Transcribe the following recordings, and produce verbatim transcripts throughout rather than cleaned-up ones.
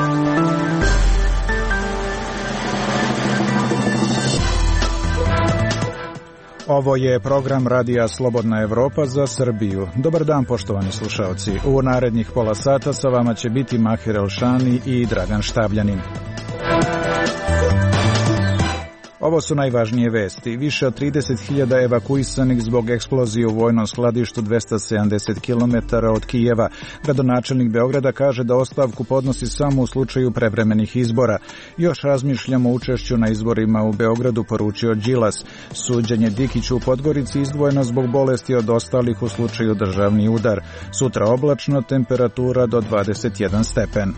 Ovo je program Radija Slobodna Evropa za Srbiju. Dobar dan, poštovani slušalci. U narednih pola sata sa vama će biti Mahir Elšani i Dragan Štabljanin. Ovo su najvažnije vesti. Više od trideset hiljada evakuisanih zbog eksplozije u vojnom skladištu dvesta sedamdeset kilometara od Kijeva. Gradonačelnik Beograda kaže da ostavku podnosi samo u slučaju prevremenih izbora. Još razmišljamo o učešću na izborima u Beogradu, poručio Đilas. Suđenje Dikiću u Podgorici izdvojeno zbog bolesti od ostalih u slučaju državni udar. Sutra oblačno, temperatura do dvadeset jedan stepen.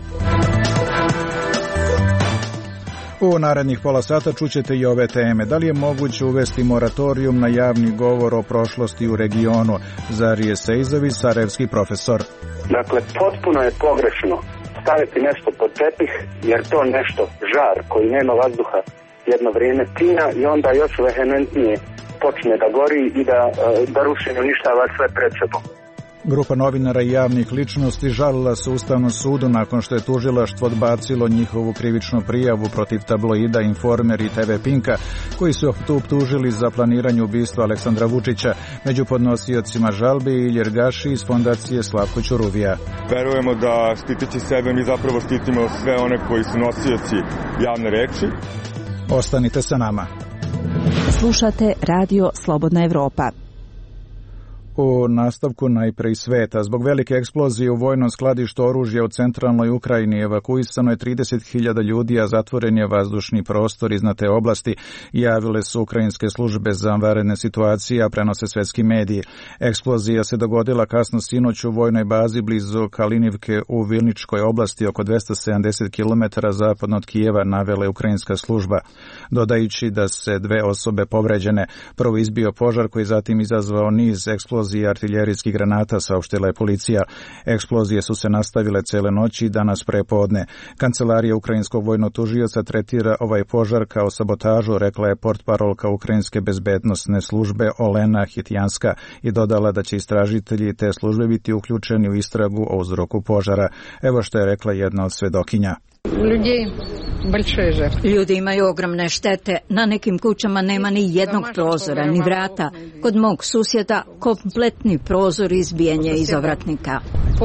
U narednih pola sata čućete i ove teme. Da li je moguće uvesti moratorijum na javni govor o prošlosti u regionu? Zarije Sejzović, sarajevski profesor. Dakle, potpuno je pogrešno staviti nešto pod tepih, jer to nešto, žar koji nema vazduha, jedno vrijeme tina i onda još vehementnije počne da gori i da, da ruši i uništava sve pred sebom. Grupa novinara i javnih ličnosti žalila se Ustavnom sudu nakon što je tužilaštvo odbacilo njihovu krivičnu prijavu protiv tabloida Informer i te ve Pinka, koji su optužili za planiranje ubistva Aleksandra Vučića. Među podnosiocima žalbe i Iljer Gaši iz fondacije Slavko Ćuruvija. Verujemo da štiteći sebe mi zapravo štitimo sve one koji su nosioci javne reči. Ostanite sa nama. Slušate Radio Slobodna Evropa. U nastavku najpre iz sveta. Zbog velike eksplozije u vojnom skladištu oružja u centralnoj Ukrajini evakuisano je trideset hiljada ljudi, a zatvoren je vazdušni prostor iznad te oblasti, javile su ukrajinske službe za vanredne situacije, a prenose svetski mediji. Eksplozija se dogodila kasno sinoć u vojnoj bazi blizu Kalinivke u Vilničkoj oblasti, oko dvesta sedamdeset kilometara zapadno od Kijeva, navela ukrajinska služba, dodajući da se dve osobe povređene. Prvo izbio požar koji zatim izazvao niz eksplozija i artiljerijskih granata, saopštila je policija. Eksplozije su se nastavile cele noći i danas prepodne. Kancelarija ukrajinskog vojnog tužioca tretira ovaj požar kao sabotažu, rekla je portparolka ukrajinske bezbednosne službe Olena Hitjanska i dodala da će istražitelji te službe biti uključeni u istragu o uzroku požara. Evo što je rekla jedna od svedokinja. Ljudi imaju ogromne štete, na nekim kućama nema ni jednog prozora, ni vrata. Kod mog susjeda kompletni prozor izbijen je iz ovratnika.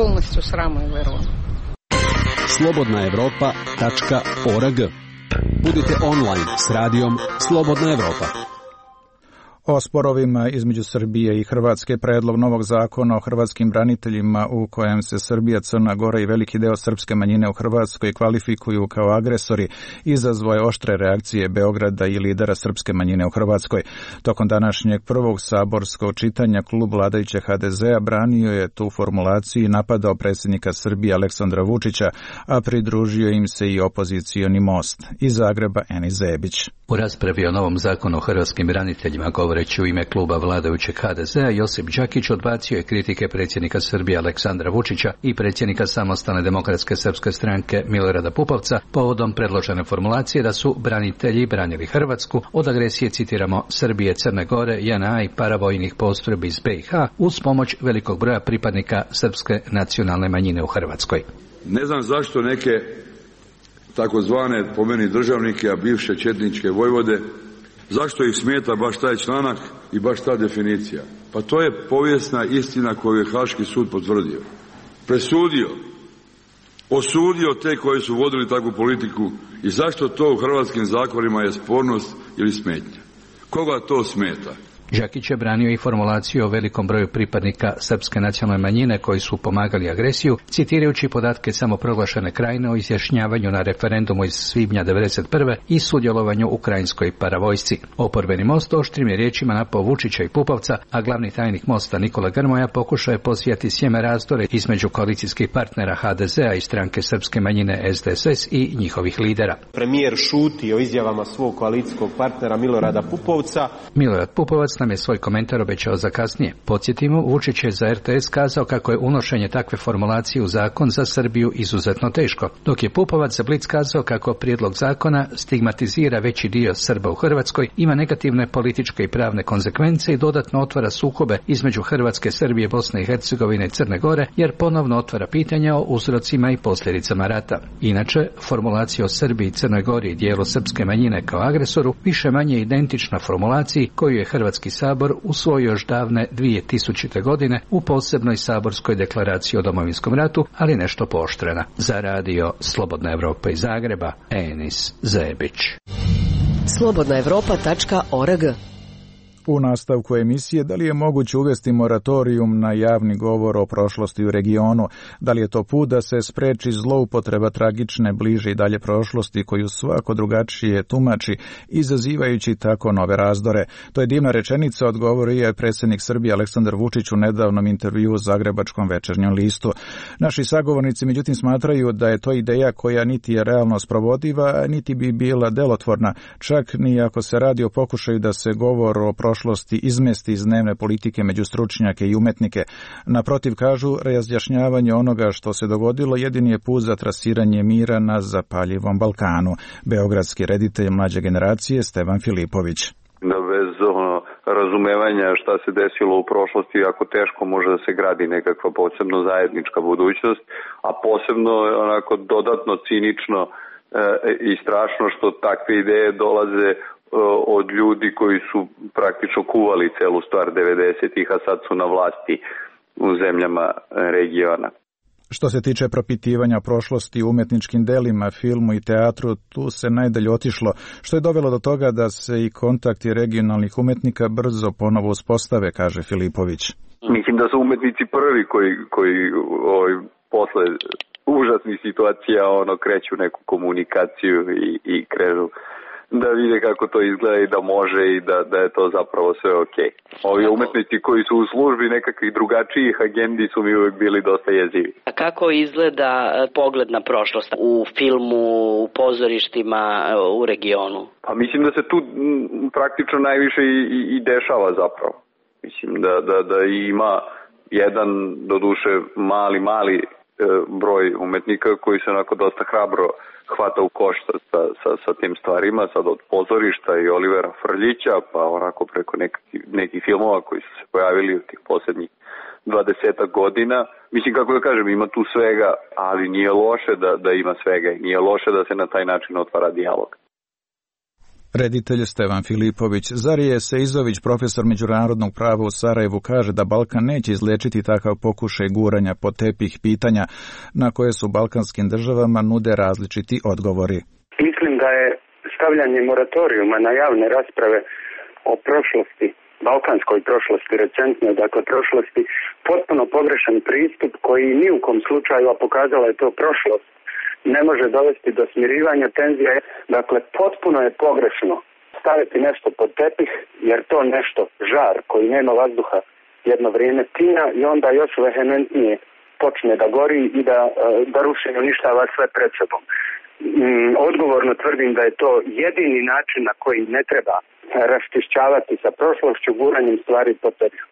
slobodna evropa tačka org. Budite online s radijom Slobodna Evropa. O sporovima između Srbije i Hrvatske, predlog novog zakona o hrvatskim braniteljima u kojem se Srbija, Crna Gora i veliki deo srpske manjine u Hrvatskoj kvalifikuju kao agresori, izazvao je oštre reakcije Beograda i lidera srpske manjine u Hrvatskoj. Tokom današnjeg prvog saborskog čitanja klub vladajuće ha de zea branio je tu formulaciju i napadao predsjednika Srbije Aleksandra Vučića, a pridružio im se i opozicioni Most. Iz Zagreba Enis Zebić. U raspravi o novom zakonu o hrvatskim braniteljima govoreći u ime kluba vladajućeg ha de zea, Josip Đakić odbacio je kritike predsjednika Srbije Aleksandra Vučića i predsjednika Samostalne demokratske srpske stranke Milorada Pupovca povodom predložene formulacije da su branitelji branili Hrvatsku od agresije, citiramo, Srbije, Crne Gore, je en a i paravojnih postrojbi iz be i ha uz pomoć velikog broja pripadnika srpske nacionalne manjine u Hrvatskoj. Ne znam zašto neke takozvane po meni državnike, a bivše četničke vojvode, zašto ih smeta baš taj članak i baš ta definicija? Pa to je povijesna istina koju je Haški sud potvrdio. Presudio, osudio te koji su vodili takvu politiku i zašto to u hrvatskim zakonima je spornost ili smetnja? Koga to smeta? Đakić je branio i formulaciju o velikom broju pripadnika srpske nacionalne manjine koji su pomagali agresiju, citirajući podatke samoproglašene Krajine o izjašnjavanju na referendumu iz svibnja devedeset prve i sudjelovanju u ukrajinskoj paravojsci. Oporbeni Most oštrim je riječima napao Vučića i Pupovca, a glavni tajnik Mosta Nikola Grmoja pokušao je posijati sjeme razdore između koalicijskih partnera ha de zea i stranke srpske manjine es de es es i njihovih lidera. Premijer šuti o izjavama svog koalicijskog partnera Milorada Pupovca. Milorad Pupovac Gost nam je svoj komentar obećao za kasnije. Podsjetimo, Vučić je za R T S kazao kako je unošenje takve formulacije u zakon za Srbiju izuzetno teško, dok je Pupovac za Blic kazao kako prijedlog zakona stigmatizira veći dio Srba u Hrvatskoj, ima negativne političke i pravne konsekvence i dodatno otvara sukobe između Hrvatske, Srbije, Bosne i Hercegovine i Crne Gore, jer ponovno otvara pitanja o uzrocima i posljedicama rata. Inače, formulacija o Srbiji i Crnoj Gori i dijelu srpske manjine kao agresoru više manje identična formulaciji koju je Hrvatski sabor usvojio još davne dvije tisućite. godine u posebnoj saborskoj deklaraciji o Domovinskom ratu, ali nešto pooštrena. Za radio Slobodna Evropa iz Zagreba, Enis Zebić. slobodna evropa tačka org. U nastavku emisije, da li je moguće uvesti moratorijum na javni govor o prošlosti u regionu? Da li je to put da se spreči zloupotreba tragične bliže i dalje prošlosti koju svako drugačije tumači, izazivajući tako nove razdore? To je divna rečenica, odgovorio je predsjednik Srbije Aleksandar Vučić u nedavnom intervjuu u Zagrebačkom Večernjem listu. Naši sagovornici međutim smatraju da je to ideja koja niti je realno sprovodiva, niti bi bila delotvorna, čak ni ako se radi o pokušaju da se govor o prošlosti izmesti iz dnevne politike među stručnjake i umetnike. Naprotiv, kažu, razjašnjavanje onoga što se dogodilo jedini je put za trasiranje mira na zapaljivom Balkanu. Beogradski reditelj mlađe generacije Stevan Filipović. Da bez ono, razumevanja šta se desilo u prošlosti jako teško može da se gradi nekakva posebno zajednička budućnost, a posebno onako dodatno cinično e, i strašno što takve ideje dolaze od ljudi koji su praktično kuvali celu stvar devedesetih, a sad su na vlasti u zemljama regiona. Što se tiče propitivanja prošlosti u umjetničkim delima, filmu i teatru, tu se najdalje otišlo, što je dovelo do toga da se i kontakti regionalnih umetnika brzo ponovo uspostave, kaže Filipović. Mislim da su umetnici prvi koji, koji ovaj, posle užasnih situacija ono, kreću neku komunikaciju i, i krenu da vide kako to izgleda i da može i da, da je to zapravo sve okej. Ovi umetnici koji su u službi nekakvih drugačijih agendi su mi uvijek bili dosta jezivi. A kako izgleda pogled na prošlost u filmu, u pozorištima, u regionu? Pa mislim da se tu praktično najviše i, i, i dešava zapravo. Mislim da, da, da ima jedan, doduše mali, mali e, broj umetnika koji se onako dosta hrabro hvata u košta sa, sa, sa tim stvarima, sad od pozorišta i Olivera Frljića, pa onako preko nekih, nekih filmova koji su se pojavili u tih posljednjih dvadesetak godina. Mislim, kako da kažem, ima tu svega, ali nije loše da, da ima svega i nije loše da se na taj način otvara dijalog. Reditelj Stevan Filipović. Zarije Seizović, profesor međunarodnog prava u Sarajevu, kaže da Balkan neće izlečiti takav pokušaj guranja pod tepih pitanja na koje su balkanskim državama nude različiti odgovori. Mislim da je stavljanje moratorijuma na javne rasprave o prošlosti, balkanskoj prošlosti, recentnoj, dakle prošlosti, potpuno pogrešan pristup koji ni u kom slučaju, a pokazala je to prošlost, ne može dovesti do smirivanja tenzija. Dakle, potpuno je pogrešno staviti nešto pod tepih, jer to nešto, žar koji nema vazduha, jedno vrijeme tina i onda još vehementnije počne da gori i da, da ruši i uništava sve pred sobom. Odgovorno tvrdim da je to jedini način na koji ne treba raščišćavati sa prošlošću guranjem stvari pod tepih.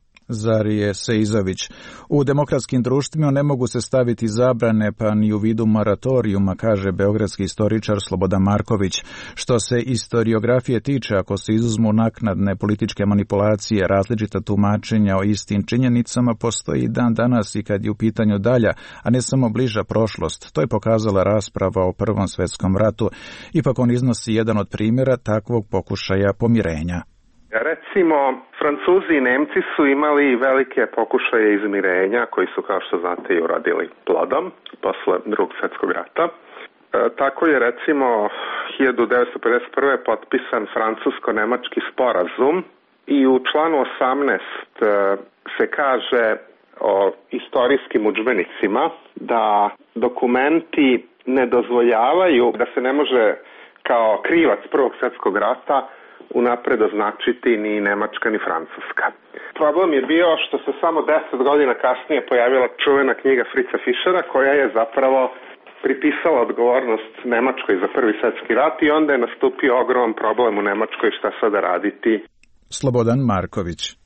Zarije Seizović. U demokratskim društvima ne mogu se staviti zabrane pa ni u vidu moratorijuma, kaže beogradski istoričar Slobodan Marković. Što se istoriografije tiče, ako se izuzmu naknadne političke manipulacije, različita tumačenja o istim činjenicama postoji i dan danas i kad je u pitanju dalja, a ne samo bliža prošlost. To je pokazala rasprava o Prvom svjetskom ratu. Ipak on iznosi jedan od primjera takvog pokušaja pomirenja. Recimo, Francuzi i Nemci su imali velike pokušaje izmirenja koji su, kao što znate, i uradili plodom posle Drugog svjetskog rata. E, tako je, recimo, hiljadu devetsto pedeset prve potpisan francusko-nemački sporazum i u članu osamnaest e, se kaže o istorijskim udžbenicima da dokumenti ne dozvoljavaju da se ne može kao krivac Prvog svjetskog rata unapred označiti ni Nemačka ni Francuska. Problem je bio što se samo deset godina kasnije pojavila čuvena knjiga Fritza Fischera koja je zapravo pripisala odgovornost Nemačkoj za Prvi svjetski rat i onda je nastupio ogroman problem u Nemačkoj šta sada raditi. Slobodan Marković.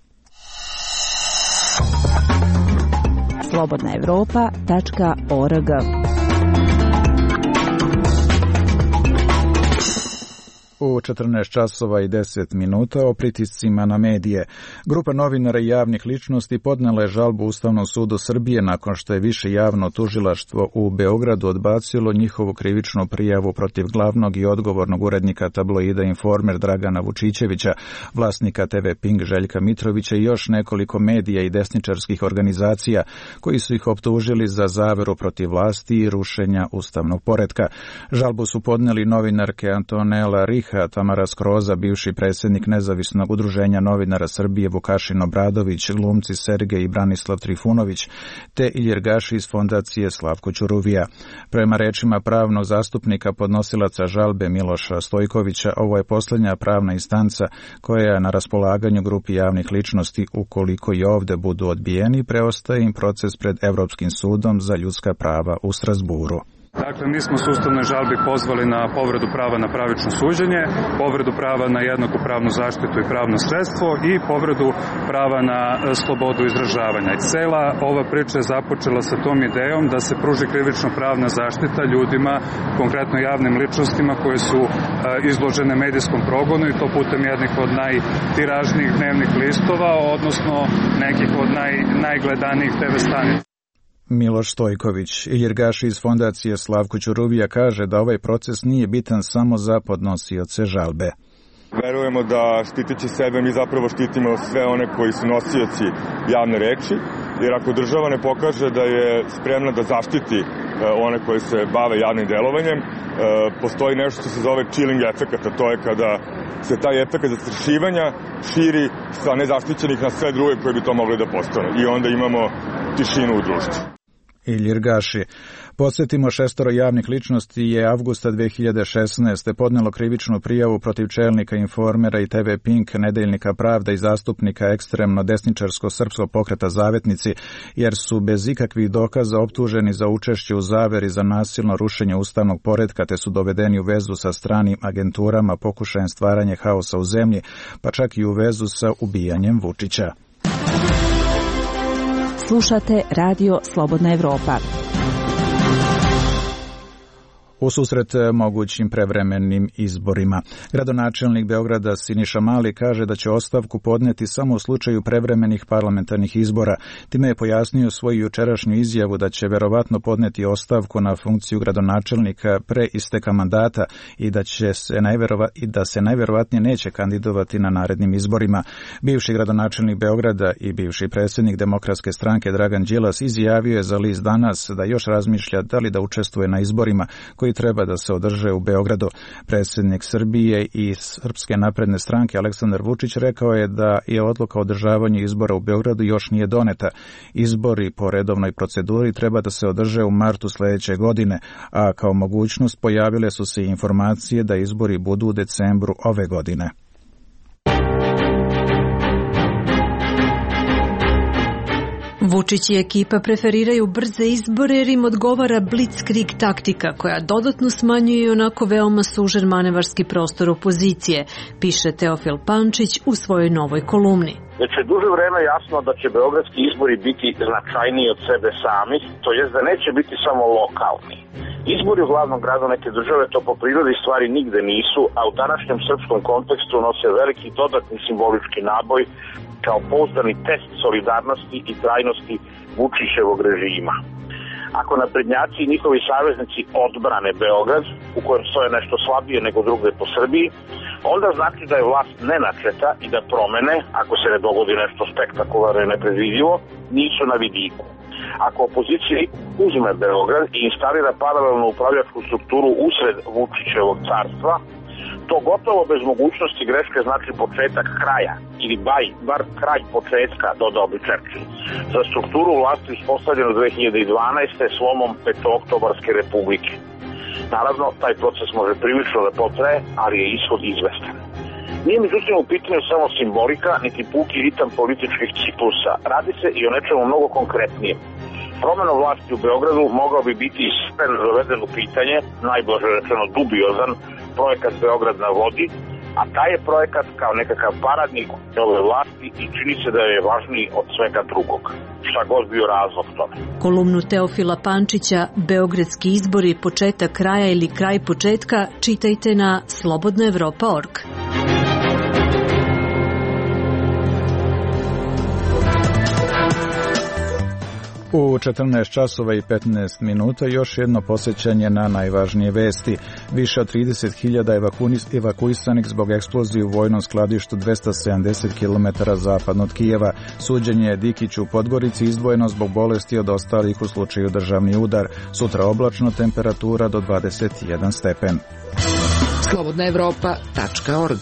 slobodna evropa tačka org. U četrnaest časova i deset minuta o pritiscima na medije. Grupa novinara i javnih ličnosti podnela je žalbu Ustavnom sudu Srbije nakon što je više javno tužilaštvo u Beogradu odbacilo njihovu krivičnu prijavu protiv glavnog i odgovornog urednika tabloida Informer Dragana Vučićevića, vlasnika te ve Pink Željka Mitrovića i još nekoliko medija i desničarskih organizacija koji su ih optužili za zaveru protiv vlasti i rušenja ustavnog poretka. Žalbu su podneli novinarke Antonela Rih, Tamara Skroza, bivši predsjednik Nezavisnog udruženja novinara Srbije Vukašin Obradović, glumci Sergej i Branislav Trifunović, te Ilir Gaši iz fondacije Slavko Ćuruvija. Prema rečima pravnog zastupnika podnosilaca žalbe Miloša Stojkovića, ovo je posljednja pravna instanca koja je na raspolaganju grupi javnih ličnosti. Ukoliko i ovde budu odbijeni, preostaje im proces pred Evropskim sudom za ljudska prava u Strasburu. Dakle, mi smo u ustavnoj žalbi pozvali na povredu prava na pravično suđenje, povredu prava na jednaku pravnu zaštitu i pravno sredstvo i povredu prava na slobodu izražavanja. Cela ova priča je započela sa tom idejom da se pruži krivično pravna zaštita ljudima, konkretno javnim ličnostima koje su izložene medijskom progonu i to putem jednih od najtiražnijih dnevnih listova, odnosno nekih od naj, najgledanijih te ve stanica. Miloš Stojković. Ilir Gaši iz fondacije Slavko Ćuruvija kaže da ovaj proces nije bitan samo za podnosioce žalbe. Verujemo da štiteći sebe mi zapravo štitimo sve one koji su nosioci javne reči, jer ako država ne pokaže da je spremna da zaštiti one koji se bave javnim delovanjem, postoji nešto što se zove chilling efekata, to je kada se taj efekat zastrašivanja širi sa nezaštićenih na sve druge koji bi to mogli da postane i onda imamo tišinu u društvu. Ilir Gaši. Podsjetimo, šestoro javnih ličnosti je avgusta dve hiljade šesnaeste. podnelo krivičnu prijavu protiv čelnika Informera i te ve Pink, Nedeljnika Pravda i zastupnika ekstremno desničarskog srpskog pokreta Zavetnici, jer su bez ikakvih dokaza optuženi za učešće u zaveri za nasilno rušenje ustavnog poretka, te su dovedeni u vezu sa stranim agenturama pokušajem stvaranja haosa u zemlji, pa čak i u vezu sa ubijanjem Vučića. Slušate Radio Slobodna Evropa. U susret mogućim prevremenim izborima. Gradonačelnik Beograda Siniša Mali kaže da će ostavku podneti samo u slučaju prevremenih parlamentarnih izbora. Time je pojasnio svoju jučerašnju izjavu da će verovatno podneti ostavku na funkciju gradonačelnika pre isteka mandata i da će se najverova, i da se najverovatnije neće kandidovati na narednim izborima. Bivši gradonačelnik Beograda i bivši predsjednik Demokratske stranke Dragan Đilas izjavio je za list Danas da još razmišlja da li da učestvuje na izborima koji treba da se održe u Beogradu. Predsjednik Srbije i Srpske napredne stranke Aleksandar Vučić rekao je da je odluka o održavanju izbora u Beogradu još nije doneta. Izbori po redovnoj proceduri treba da se održe u martu sljedeće godine, a kao mogućnost pojavile su se informacije da izbori budu u decembru ove godine. Vučić i ekipa preferiraju brze izbore jer im odgovara blitzkrieg taktika koja dodatno smanjuje i onako veoma sužen manevarski prostor opozicije, piše Teofil Pančić u svojoj novoj kolumni. Već je duže vreme jasno da će beogradski izbori biti značajniji od sebe samih, to jest da neće biti samo lokalni. Izbori u glavnom gradu neke države to po prirodi stvari nigde nisu, a u današnjem srpskom kontekstu nose veliki dodatni simbolički naboj kao pouzdani test solidarnosti i trajnosti Vučićevog režima. Ako naprednjaci i njihovi saveznici odbrane Beograd, u kojem stoje nešto slabije nego drugde po Srbiji, onda znači da je vlast nenačeta i da promene, ako se ne dogodi nešto spektakularno i nepredvidivo, nisu na vidiku. Ako opozicija uzme Beograd i instalira paralelnu upravljačku strukturu usred Vučićevog carstva, to gotovo bez mogućnosti greške znači početak kraja, ili baj, bar kraj početka, dodao bi Churchill, za strukturu vlasti uspostavljenu dve hiljade dvanaeste. slomom Petooktobarske republike. Naravno, taj proces može prilično da potraje, ali je ishod izvestan. Nije međutim u pitanju samo simbolika, niti puki ritam političkih ciklusa. Radi se i o nečemu mnogo konkretnijem. Promena vlasti u Beogradu mogao bi biti ispen doveden u pitanje, najblaže rečeno dubiozan, projekat Beograd na vodi, A taj je projekat kao nekakav paradnik ove vlasti i čini se da je važniji od svega drugog. Šta god bio razlog tome. Kolumnu Teofila Pančića, Beogradski izbori, početak kraja ili kraj početka, čitajte na slobodna evropa tačka org. U četrnaest časova i petnaest minuta još jedno posjećanje na najvažnije vesti. Više od trideset hiljada evakuisanih zbog eksplozije u vojnom skladištu dvesta sedamdeset kilometara zapadno od Kijeva. Suđenje Dikiću u Podgorici izdvojeno zbog bolesti od ostalih u slučaju državni udar. Sutra oblačno, temperatura do dvadeset jedan stepen. slobodna evropa tačka org.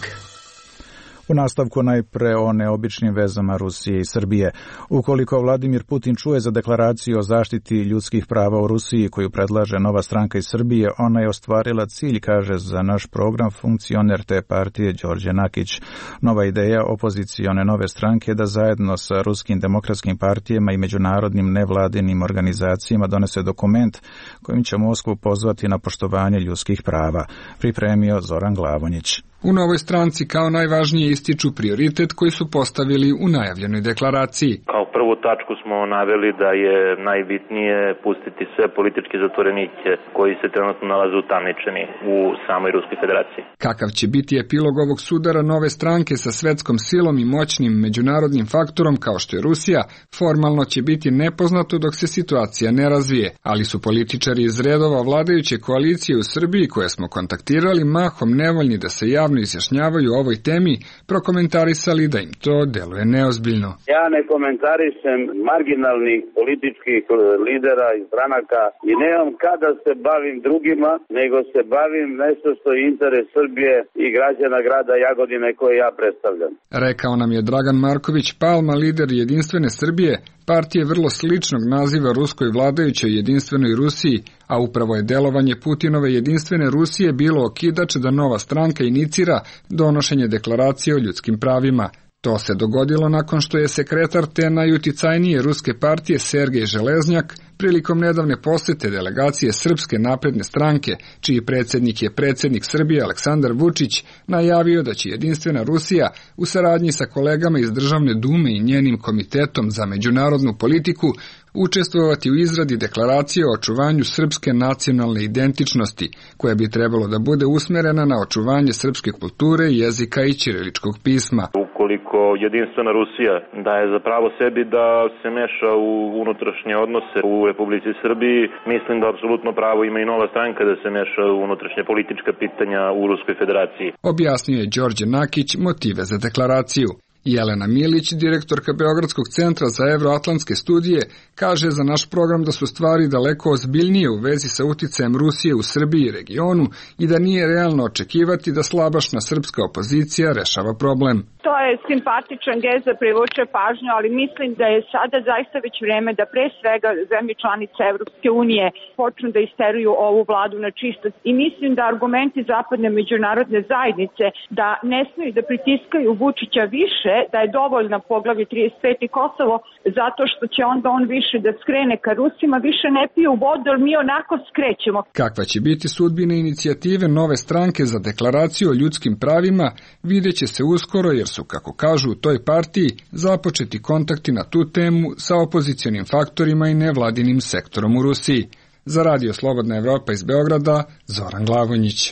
U nastavku najpre o neobičnim vezama Rusije i Srbije. Ukoliko Vladimir Putin čuje za deklaraciju o zaštiti ljudskih prava u Rusiji koju predlaže Nova stranka iz Srbije, ona je ostvarila cilj, kaže za naš program funkcioner te partije Đorđe Nakić. Nova ideja opozicione Nove stranke je da zajedno sa ruskim demokratskim partijama i međunarodnim nevladinim organizacijama donese dokument kojim će Moskvu pozvati na poštovanje ljudskih prava. Pripremio Zoran Glavonjić. U Novoj stranci kao najvažnije ističu prioritet koji su postavili u najavljenoj deklaraciji. Kao prvu tačku smo naveli da je najbitnije pustiti sve političke zatvorenike koji se trenutno nalaze utamničeni u samoj Ruskoj federaciji. Kakav će biti epilog ovog sudara Nove stranke sa svetskom silom i moćnim međunarodnim faktorom kao što je Rusija, formalno će biti nepoznato dok se situacija ne razvije, ali su političari iz redova vladajuće koalicije u Srbiji koje smo kontaktirali mahom nevoljni da se javno izjašnjavaju o ovoj temi, prokomentarisali da im to deluje neozbiljno. Ja ne komentarišem marginalnih političkih lidera i stranaka i nemam kada se bavim drugima, nego se bavim nešto što je interes Srbije i građana grada Jagodine koje ja predstavljam. Rekao nam je Dragan Marković Palma, lider Jedinstvene Srbije, partije vrlo sličnog naziva ruskoj vladajućoj Jedinstvenoj Rusiji, a upravo je delovanje Putinove Jedinstvene Rusije bilo okidač da Nova stranka inicira donošenje deklaracije o ljudskim pravima. To se dogodilo nakon što je sekretar te najuticajnije ruske partije Sergej Železnjak prilikom nedavne posete delegacije Srpske napredne stranke, čiji predsjednik je predsjednik Srbije Aleksandar Vučić, najavio da će Jedinstvena Rusija u saradnji sa kolegama iz Državne dume i njenim komitetom za međunarodnu politiku učestvovati u izradi deklaracije o očuvanju srpske nacionalne identičnosti, koja bi trebalo da bude usmerena na očuvanje srpske kulture, jezika i ćiriličkog pisma. Ukoliko Jedinstvena Rusija daje za pravo sebi da se meša u unutrašnje odnose u Republici Srbiji, mislim da apsolutno pravo ima i Nova stranka da se meša u unutrašnje politička pitanja u Ruskoj federaciji. Objasnio je Đorđe Nakić motive za deklaraciju. Jelena Milić, direktorka Beogradskog centra za evroatlantske studije, kaže za naš program da su stvari daleko ozbiljnije u vezi sa uticajem Rusije u Srbiji i regionu i da nije realno očekivati da slabašna srpska opozicija rešava problem. To je simpatičan gest da privuče pažnju, ali mislim da je sada zaista već vreme da pre svega zemlje članice Evropske unije počnu da isteruju ovu vladu na čistost. I mislim da argumenti zapadne međunarodne zajednice da ne smeju da pritiskaju Vučića više, da je dovoljna poglavlje trideset pet i Kosovo, zato što će onda on više da skrene ka Rusima, više ne piju vodu, ali mi onako skrećemo. Kakva će biti sudbina inicijative Nove stranke za deklaraciju o ljudskim pravima, vidjet će se uskoro, jer su, kako kažu u toj partiji, započeti kontakti na tu temu sa opozicionim faktorima i nevladinim sektorom u Rusiji. Za Radio Slobodna Evropa iz Beograda, Zoran Glavonjić.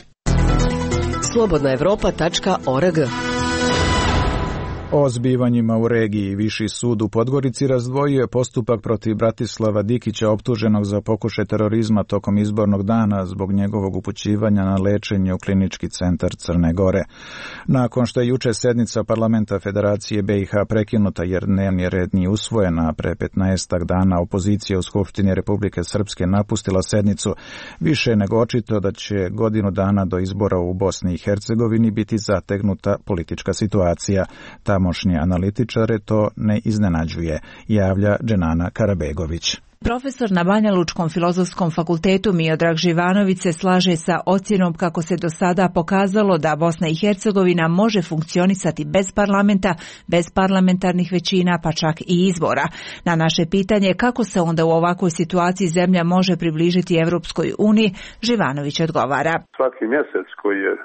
slobodna evropa tačka org. O zbivanjima u regiji Viši sud u Podgorici razdvojio je postupak protiv Bratislava Dikića optuženog za pokušaj terorizma tokom izbornog dana zbog njegovog upućivanja na lečenje u klinički centar Crne Gore. Nakon što je juče sednica parlamenta Federacije B i H prekinuta jer dnevni red nije usvojen, a pre petnaestak dana opozicija u Skupštini Republike Srpske napustila sednicu, više je nego očito da će godinu dana do izbora u Bosni i Hercegovini biti zategnuta politička situacija. Tamošnje analitičare to ne iznenađuje, javlja Dženana Karabegović. Profesor na Banja Lučkom filozofskom fakultetu Miodrag Živanović se slaže sa ocjenom kako se do sada pokazalo da Bosna i Hercegovina može funkcionisati bez parlamenta, bez parlamentarnih većina, pa čak i izbora. Na naše pitanje kako se onda u ovakvoj situaciji zemlja može približiti Evropskoj uniji, Živanović odgovara. Svaki mjesec koji je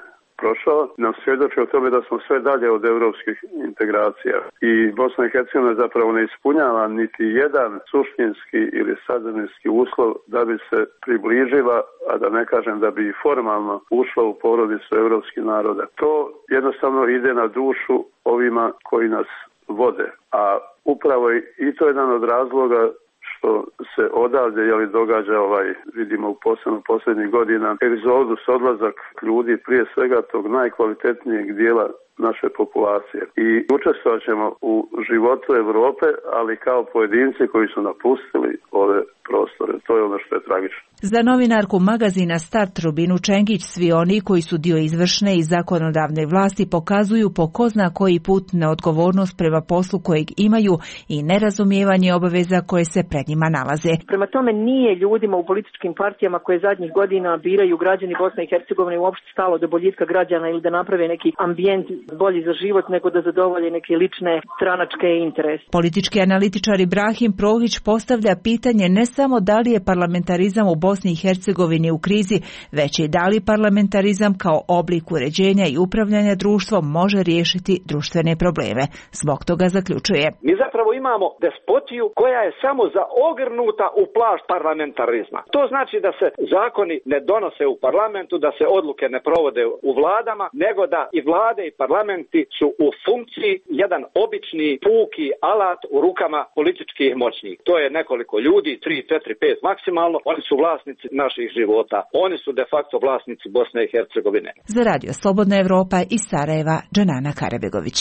prošao, nam svjedoči o tome da smo sve dalje od europskih integracija. I Bosna i Hercegovina zapravo ne ispunjava niti jedan suštinski ili sadržinski uslov da bi se približila, a da ne kažem da bi formalno ušla u porodicu europskih naroda. To jednostavno ide na dušu ovima koji nas vode. A upravo i to je jedan od razloga što se odavde jeli, događa ovaj, vidimo u posebno posljednjih godina, egzodus, odlazak ljudi prije svega tog najkvalitetnijeg dijela naše populacije. I učestvovat ćemo u životu Evrope, ali kao pojedinci koji su napustili ove prostore. To je ono što je tragično. Za novinarku magazina Start Rubinu Čengić, svi oni koji su dio izvršne i zakonodavne vlasti pokazuju po ko zna koji put neodgovornost prema poslu kojeg imaju i nerazumijevanje obaveza koje se pred njima nalaze. Prema tome nije ljudima u političkim partijama koje zadnjih godina biraju građani Bosne i Hercegovine uopšte stalo do boljitka građana ili da naprave neki ambijent bolji za život nego da zadovolje neke lične stranačke interese. Politički analitičar Ibrahim Prohić postavlja pitanje ne samo da li je parlamentarizam u Bosni i Hercegovini u krizi, već i da li parlamentarizam kao oblik uređenja i upravljanja društvom može riješiti društvene probleme. Zbog toga zaključuje. Mi zapravo imamo despotiju koja je samo zaogrnuta u plašt parlamentarizma. To znači da se zakoni ne donose u parlamentu, da se odluke ne provode u vladama, nego da i vlade i parlamenti su u funkciji jedan obični puki alat u rukama političkih moćnih. To je nekoliko ljudi, tri, četiri, pet maksimalno, oni su vlasnici naših života. Oni su de facto vlasnici Bosne i Hercegovine. Za Radio Slobodna Evropa iz Sarajeva, Džanana Karabegović.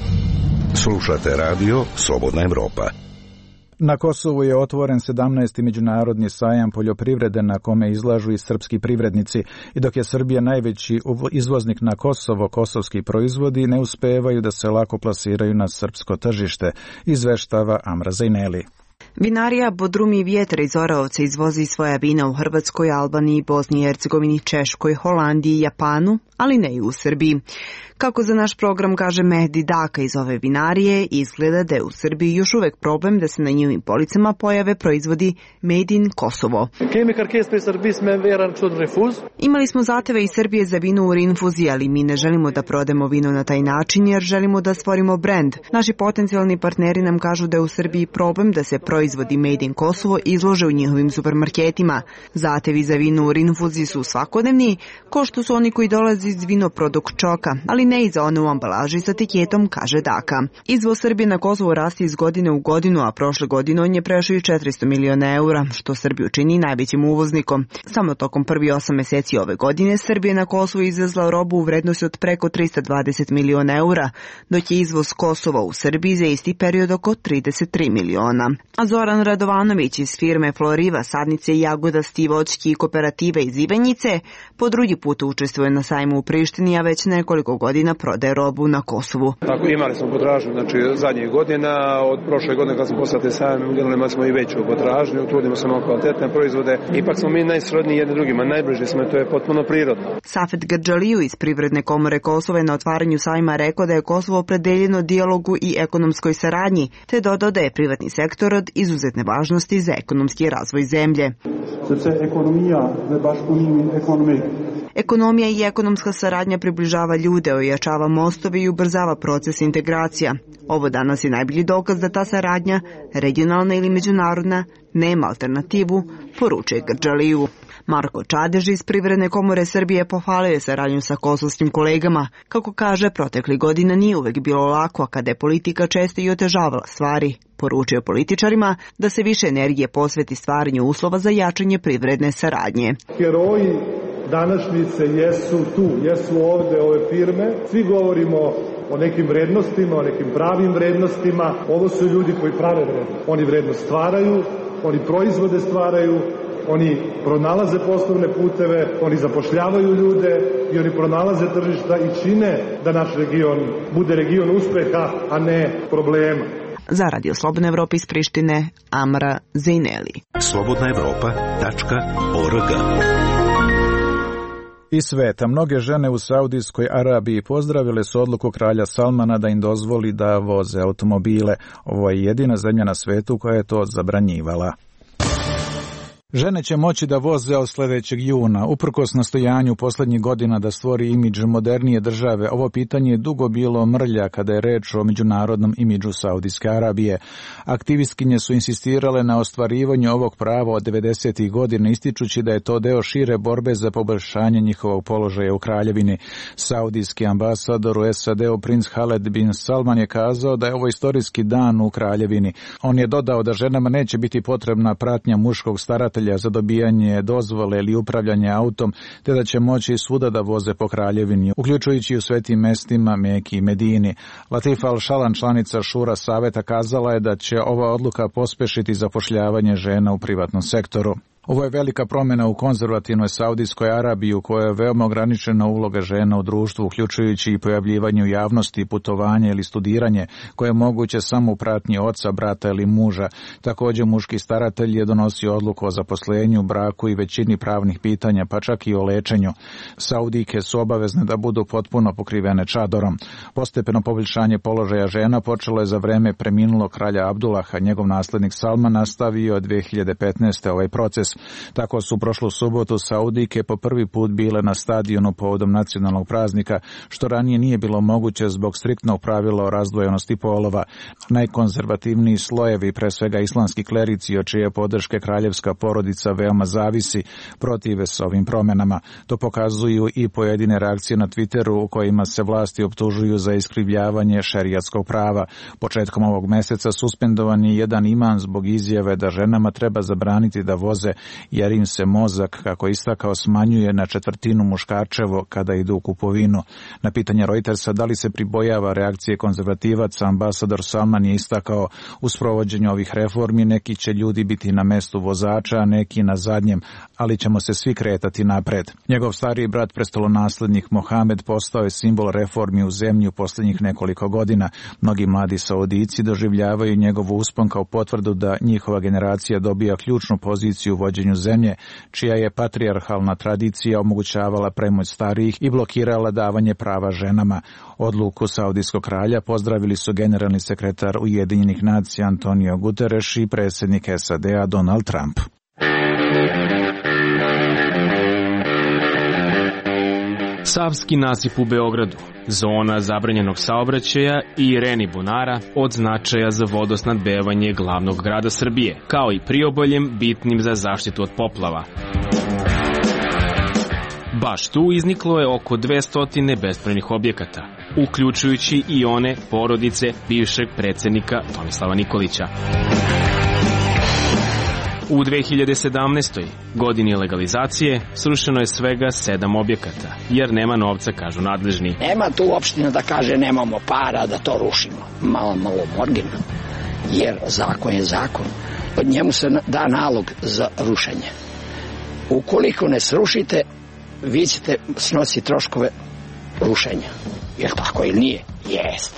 Slušate Radio Slobodna Evropa. Na Kosovu je otvoren sedamnaesti međunarodni sajam poljoprivrede na kome izlažu i srpski privrednici. I dok je Srbija najveći izvoznik na Kosovo, kosovski proizvodi ne uspevaju da se lako plasiraju na srpsko tržište, izveštava Amra Zajneli. Vinarija Bodrumi Vjetar iz Oraovca izvozi svoja vina u Hrvatskoj, Albaniji, Bosni i Hercegovini, Češkoj, Holandiji i Japanu, ali ne i u Srbiji. Kako za naš program kaže Mehdi Daka iz ove vinarije, izgleda da je u Srbiji još uvek problem da se na njihovim policama pojave proizvodi Made in Kosovo. Imali smo zahteve iz Srbije za vino u rinfuziji, ali mi ne želimo da prodemo vino na taj način jer želimo da stvorimo brend. Naši potencijalni partneri nam kažu da je u Srbiji problem da se proizvodi Made in Kosovo izlože u njihovim supermarketima. Zahtevi za vino u rinfuziji su svakodnevni, ko što su oni koji dolaze iz vinoproduk čoka, ali ne i za one u ambalaži sa etiketom, kaže Daka. Izvoz Srbije na Kosovo raste iz godine u godinu, a prošle godine on je prešao i četiristo miliona eura, što Srbiju čini najvećim uvoznikom. Samo tokom prvi osam meseci ove godine Srbija na Kosovo izvezla robu u vrednosti od preko tristo dvadeset miliona eura, dok je izvoz Kosova u Srbiji za isti period oko trideset tri miliona. A Zoran Radovanović iz firme Floriva, sadnice i jagoda Stivočki i kooperative iz Ivanjice po drugi put učestvuje na sajmu u Prištini, a već nekoliko godina prodaje robu na Kosovu. Tako, imali smo potražnju, znači zadnjih godina, od prošle godine kad smo poslali sajam, imali smo i veću potražnju, trudimo se na kvalitetne proizvode, ipak smo mi najsrodniji jedni drugima, najbliži smo, to je potpuno prirodno. Safet Grdžaliju iz Privredne komore Kosova je na otvaranju sajma rekao da je Kosovo opredeljeno dijalogu i ekonomskoj saradnji, te dodao da je privatni sektor od izuzetne važnosti za ekonomski razvoj zemlje. Ekonomija i ekonomska saradnja približava ljude, ojačava mostove i ubrzava proces integracija. Ovo danas je najbolji dokaz da ta saradnja, regionalna ili međunarodna, nema alternativu, poručuje Grdžaliju. Marko Čadež iz Privredne komore Srbije pohvalio je saradnju sa kosovskim kolegama. Kako kaže, protekli godina nije uvek bilo lako, a kada je politika često i otežavala stvari. Poručio političarima da se više energije posveti stvaranju uslova za jačanje privredne saradnje. Heroji današnjice jesu tu, jesu ovde ove firme. Svi govorimo o nekim vrednostima, o nekim pravim vrednostima. Ovo su ljudi koji prave vrednost. Oni vrednost stvaraju, oni proizvode stvaraju, oni pronalaze poslovne puteve, oni zapošljavaju ljude i oni pronalaze tržišta i čine da naš region bude region uspeha, a ne problema. Za Radio Slobodna Evropa iz Prištine, Amra Zajneli. slobodna evropa tačka org. Iz sveta, mnoge žene u Saudijskoj Arabiji pozdravile su odluku kralja Salmana da im dozvoli da voze automobile. Ovo je jedina zemlja na svetu koja je to zabranjivala. Žene će moći da voze od sljedećeg juna. Uprkos nastojanju posljednjih godina da stvori imidž modernije države, ovo pitanje je dugo bilo mrlja kada je reč o međunarodnom imidžu Saudijske Arabije. Aktivistkinje su insistirale na ostvarivanju ovog prava od devedesetih godina, ističući da je to deo šire borbe za poboljšanje njihovog položaja u kraljevini. Saudijski ambasador u S A D-u princ Khaled bin Salman je kazao da je ovo istorijski dan u kraljevini. On je dodao da ženama neće biti potrebna pratnja muškog staratelja za dobijanje dozvole ili upravljanje autom, te da će moći svuda da voze po kraljevini, uključujući u svetim mestima Meki i Medini. Latifa Al-Šalan, članica Šura saveta, kazala je da će ova odluka pospešiti zapošljavanje žena u privatnom sektoru. Ovo je velika promjena u konzervativnoj Saudijskoj Arabiji u kojoj je veoma ograničena uloga žena u društvu, uključujući i pojavljivanje u javnosti, putovanje ili studiranje, koje je moguće samo u pratnji oca, brata ili muža. Također, muški staratelj je donosio odluku o zaposlenju, braku i većini pravnih pitanja, pa čak i o lečenju. Saudijke su obavezne da budu potpuno pokrivene čadorom. Postepeno poboljšanje položaja žena počelo je za vreme preminulog kralja Abdullaha. Njegov naslednik Salman nastavio dvije hiljade petnaeste. ovaj proces. Tako su prošlu subotu Saudijke po prvi put bile na stadionu povodom nacionalnog praznika, što ranije nije bilo moguće zbog striktnog pravila o razdvojenosti polova. Najkonzervativniji slojevi, pre svega islamski klerici, od čije podrške kraljevska porodica veoma zavisi, protive se ovim promjenama. To pokazuju i pojedine reakcije na Twitteru u kojima se vlasti optužuju za iskrivljavanje šerijatskog prava. Početkom ovog meseca suspendovan je jedan imam zbog izjave da ženama treba zabraniti da voze jer im se mozak, kako istakao, smanjuje na četvrtinu muškarčevo kada idu u kupovinu. Na pitanje Reutersa da li se pribojava reakcije konzervativaca, ambasador Salman je istakao: u sprovođenju ovih reformi neki će ljudi biti na mestu vozača, a neki na zadnjem, ali ćemo se svi kretati napred. Njegov stariji brat, prestolonaslednik Mohamed, postao je simbol reformi u zemlji u posljednjih nekoliko godina. Mnogi mladi Saudijci doživljavaju njegov uspon kao potvrdu da njihova generacija dobija ključnu poziciju u vođenju zemlje, čija je patrijarhalna tradicija omogućavala premoć starijih i blokirala davanje prava ženama. Odluku saudijskog kralja pozdravili su generalni sekretar Ujedinjenih nacija Antonio Guterres i predsjednik S A D-a Donald Trump. Savski nasip u Beogradu, zona zabranjenog saobraćaja i Reni bunara od značaja za vodosnadbevanje glavnog grada Srbije, kao i priobaljem bitnim za zaštitu od poplava. Baš tu izniklo je oko dvesta bespravnih objekata, uključujući i one porodice bivšeg predsjednika Tomislava Nikolića. U dve hiljade sedamnaestoj. godini legalizacije srušeno je svega sedam objekata, jer nema novca, kažu nadležni. Nema tu opština da kaže nemamo para da to rušimo. Malo, malo morgina. Jer zakon je zakon. Od njemu se da nalog za rušenje. Ukoliko ne srušite, vi ćete snositi troškove rušenja. Jer tako ili nije? Jeste.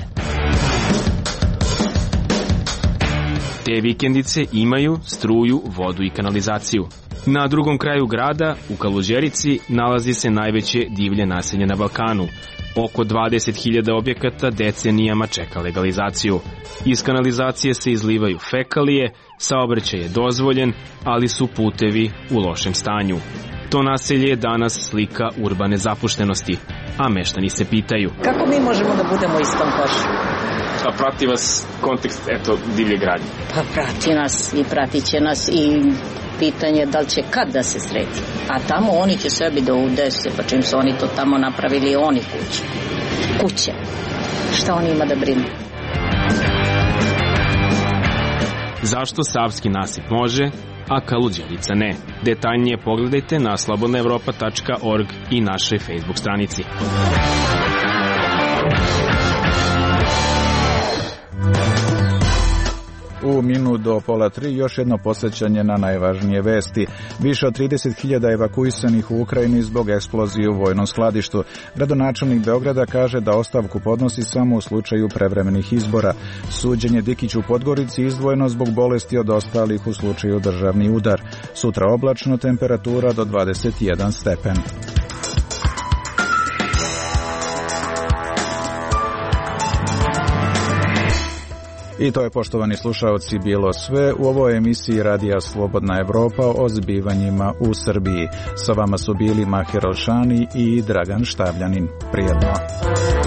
Te vikendice imaju struju, vodu i kanalizaciju. Na drugom kraju grada, u Kaluđerici, nalazi se najveće divlje naselje na Balkanu. Oko dvadeset hiljada objekata decenijama čeka legalizaciju. Iz kanalizacije se izlivaju fekalije, saobraćaj je dozvoljen, ali su putevi u lošem stanju. To naselje je danas slika urbane zapuštenosti, a meštani se pitaju: kako mi možemo da budemo u istom košu? A prati vas kontekst, eto, divlje gradnje? Pa prati nas i pratit će nas i pitanje da li će kad da se sredi. A tamo oni će sebi da udese, pa čim su oni to tamo napravili, oni kuće. Kuće. Šta oni ima da brinu? Zašto Savski nasip može, a Kaluđerica ne? Detaljnije pogledajte na slobodna evropa tačka org i našoj Facebook stranici. U minut do pola tri još jedno posjećanje na najvažnije vesti. Više od trideset hiljada evakuisanih u Ukrajini zbog eksplozije u vojnom skladištu. Gradonačelnik Beograda kaže da ostavku podnosi samo u slučaju prevremenih izbora. Suđenje Dikiću u Podgorici izdvojeno zbog bolesti od ostalih u slučaju državni udar. Sutra oblačno, temperatura do dvadeset jedan stepen. I to je, poštovani slušaoci, bilo sve u ovoj emisiji Radija Slobodna Evropa o zbivanjima u Srbiji. Sa vama su bili Mahir Alšani i Dragan Štavljanin. Prijetno.